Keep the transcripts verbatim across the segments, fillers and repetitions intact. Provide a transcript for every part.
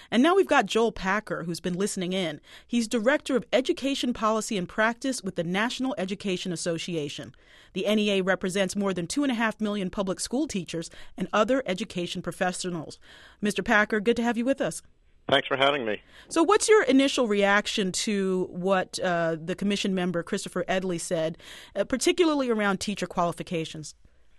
And now we've got Joel Packer, who's been listening in. He's Director of Education Policy and Practice with the National Education Association. The N E A represents more than two and a half million public school teachers and other education professionals. Mister Packer, good to have you with us. Thanks for having me. So what's your initial reaction to what uh, the commission member, Christopher Edley, said, uh, particularly around teacher qualifications?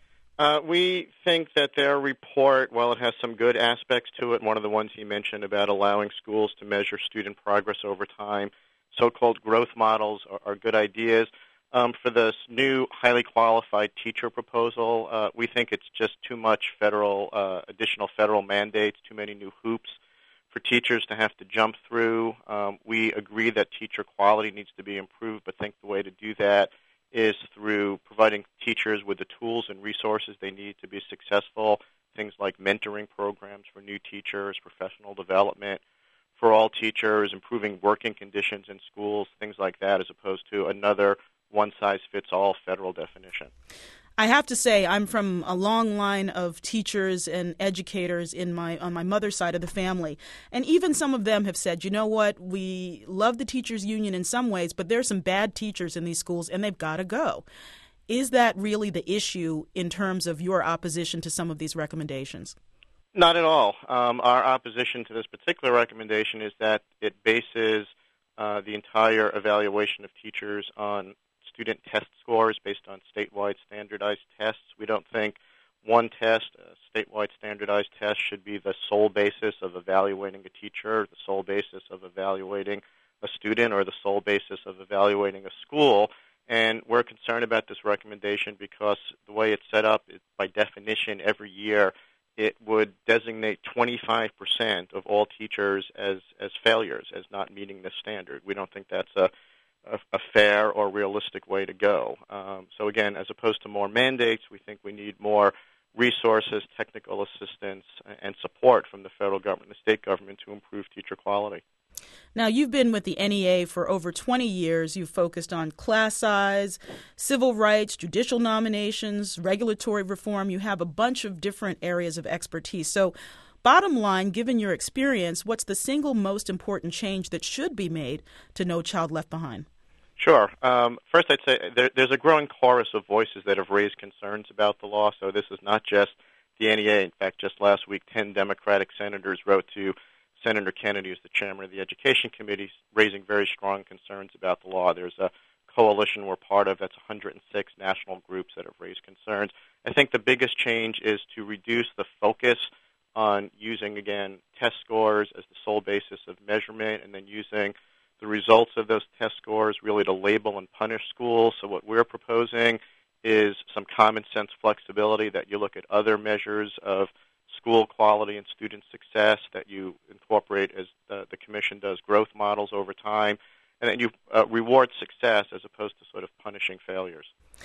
Uh, we think that their report, while it has some good aspects to it, one of the ones he mentioned about allowing schools to measure student progress over time, so-called growth models are, are good ideas. Um, for this new highly qualified teacher proposal, uh, we think it's just too much federal, uh, additional federal mandates, too many new hoops for teachers to have to jump through. Um, we agree that teacher quality needs to be improved, but think the way to do that is through providing teachers with the tools and resources they need to be successful, things like mentoring programs for new teachers, professional development for all teachers, improving working conditions in schools, things like that, as opposed to another one-size-fits-all federal definition. I have to say, I'm from a long line of teachers and educators in my on my mother's side of the family. And even some of them have said, you know what, we love the teachers union in some ways, but there are some bad teachers in these schools and they've got to go. Is that really the issue in terms of your opposition to some of these recommendations? Not at all. Um, our opposition to this particular recommendation is that it bases uh, the entire evaluation of teachers on student test scores based on statewide standardized tests. We don't think one test, a statewide standardized test, should be the sole basis of evaluating a teacher, the sole basis of evaluating a student, or the sole basis of evaluating a school. And we're concerned about this recommendation because the way it's set up, it, by definition, every year it would designate twenty-five percent of all teachers as, as failures, as not meeting this standard. We don't think that's a A, a fair or realistic way to go. Um, so again, as opposed to more mandates, we think we need more resources, technical assistance, and support from the federal government and the state government to improve teacher quality. Now, you've been with the N E A for over twenty years. You've focused on class size, civil rights, judicial nominations, regulatory reform. You have a bunch of different areas of expertise. So bottom line, given your experience, what's the single most important change that should be made to No Child Left Behind? Sure. Um, first, I'd say there, there's a growing chorus of voices that have raised concerns about the law, so this is not just the N E A. In fact, just last week, ten Democratic senators wrote to Senator Kennedy, who's the chairman of the Education Committee, raising very strong concerns about the law. There's a coalition we're part of that's one hundred six national groups that have raised concerns. I think the biggest change is to reduce the focus on using, again, test scores as the sole basis of measurement, and then using the results of those test scores really to label and punish schools. So what we're proposing is some common sense flexibility, that you look at other measures of school quality and student success, that you incorporate, as the, the Commission does, growth models over time, and that you uh, reward success as opposed to sort of punishing failures.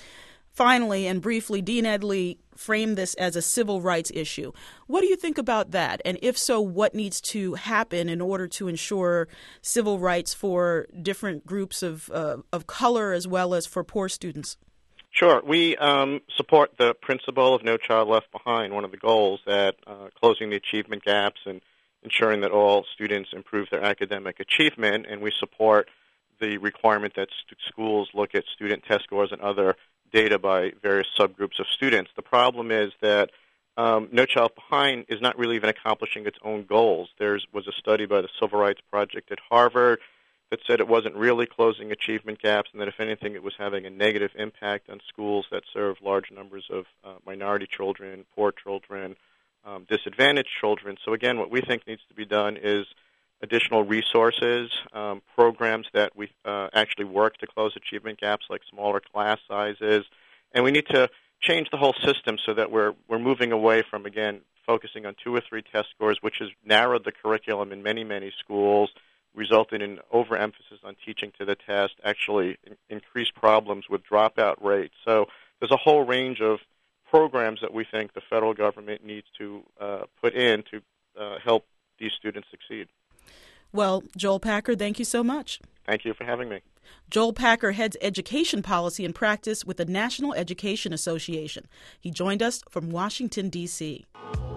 Finally, and briefly, Dean Edley framed this as a civil rights issue. What do you think about that? And if so, what needs to happen in order to ensure civil rights for different groups of uh, of color as well as for poor students? Sure. We um, support the principle of No Child Left Behind, one of the goals, that uh, closing the achievement gaps and ensuring that all students improve their academic achievement, and we support the requirement that st- schools look at student test scores and other data by various subgroups of students. The problem is that um, No Child Left Behind is not really even accomplishing its own goals. There was a study by the Civil Rights Project at Harvard that said it wasn't really closing achievement gaps, and that if anything it was having a negative impact on schools that serve large numbers of uh, minority children, poor children, um, disadvantaged children. So again, what we think needs to be done is additional resources, um, programs that we uh, actually work to close achievement gaps, like smaller class sizes, and we need to change the whole system so that we're we're moving away from, again, focusing on two or three test scores, which has narrowed the curriculum in many, many schools, resulted in overemphasis on teaching to the test, actually in- increased problems with dropout rates. So there's a whole range of programs that we think the federal government needs to uh, put in to uh, help these students succeed. Well, Joel Packer, thank you so much. Thank you for having me. Joel Packer heads education policy and practice with the National Education Association. He joined us from Washington, D C